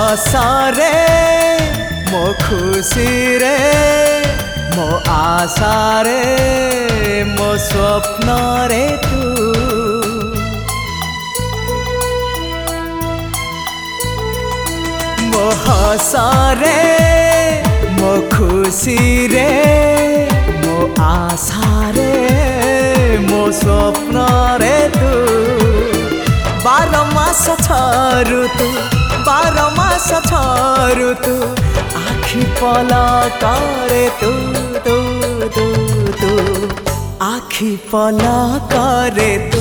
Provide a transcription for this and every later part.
हसरे मो खुशी रे मो आशा रे मो स्वप्न रे तू मो हसरे मो खुशी रे मो आशा रे मो स्वप्न रे तू 12 मास ऋतु 12 मास ऋतु आखि पलकरे तू तू तू तू आखि पलकरे तू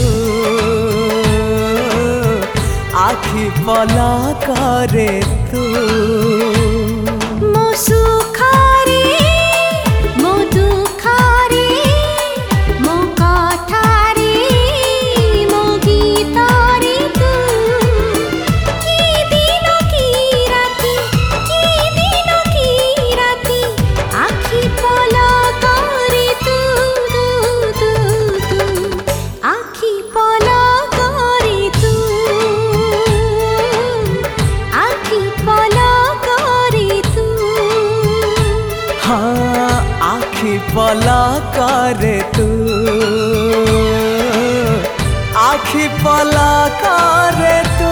आखि पलकरे तू मो सुख रे मो दुख रे मो कथा रे मो गीत रे तू की दिन की राती आखि पलकरे तू तू तू तू आखि पलकरे तू आखि पलकरे तू हाँ आखि पलकरे तू आखि पलकरे तू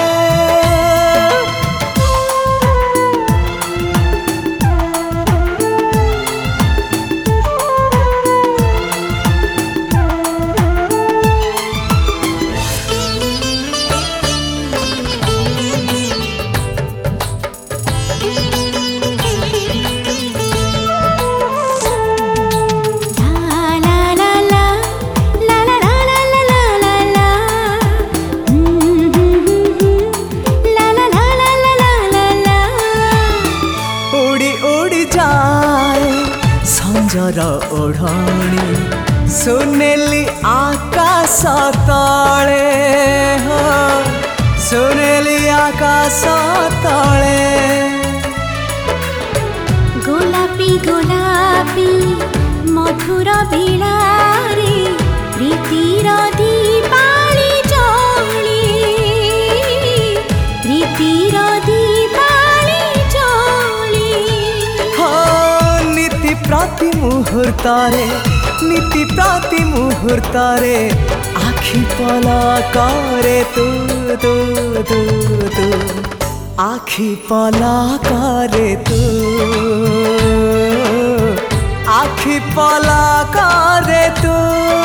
संजर ओढ़णी सुनेली आकाश तले हो सुनेली आकाश तले गोलापी गोलापी मधुर बिलारे प्रीतिर दीपाली जली प्रीतिर दीपाली जली प्रति मुहूर्तरे आखि पलकरे तू तू तू तू आखि पलकरे तू आखि पलकरे तू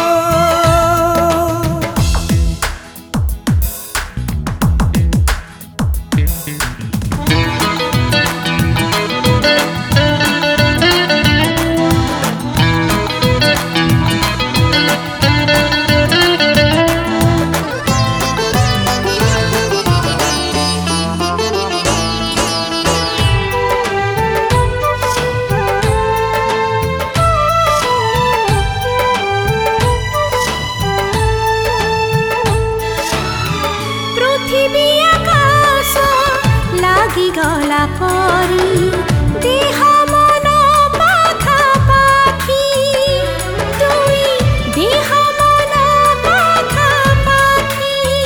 गला परी देह मन पाखा पाखी तुई देह मन पाखा पाखी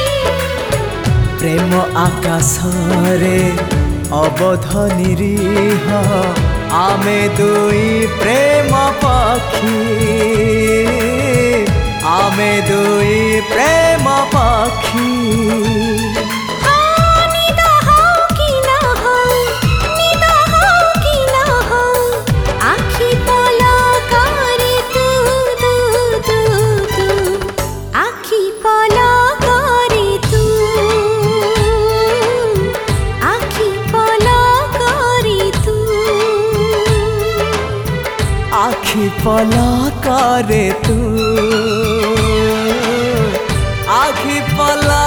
प्रेम आकाश रे अबध निरीह आमे दुई प्रेम पक्षी आमे दुई प्रेम पक्षी आखि पलकरे तू आखि पलकरे